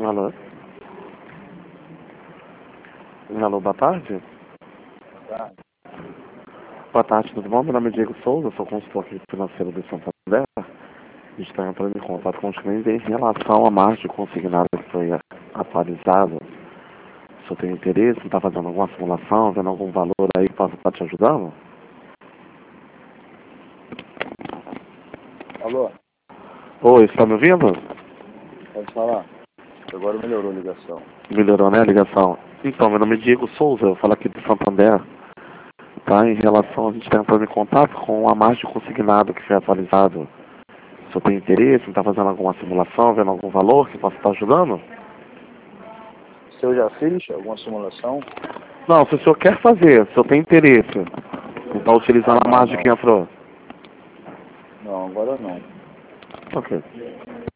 Alô? Alô, boa tarde. Tá. Boa tarde, tudo bom? Meu nome é Diego Souza, sou consultor aqui financeiro do Santander. A gente está entrando em contato com os clientes em relação à margem consignada que foi atualizada. Se você tem interesse, está fazendo alguma simulação, vendo algum valor aí que possa estar te ajudando? Alô? Oi, está me ouvindo? Pode falar. Agora melhorou a ligação. Melhorou, né, a ligação? Então, meu nome é Diego Souza, eu falo aqui do Santander. Tá, em relação, a gente está entrando em contato com a margem consignada que foi atualizada. Se você tem interesse, está fazendo alguma simulação, vendo algum valor que possa estar ajudando? Se eu já fiz alguma simulação? Não, se o senhor quer fazer, se o senhor tem interesse, não está utilizando a margem que entrou. Não, agora não. Ok.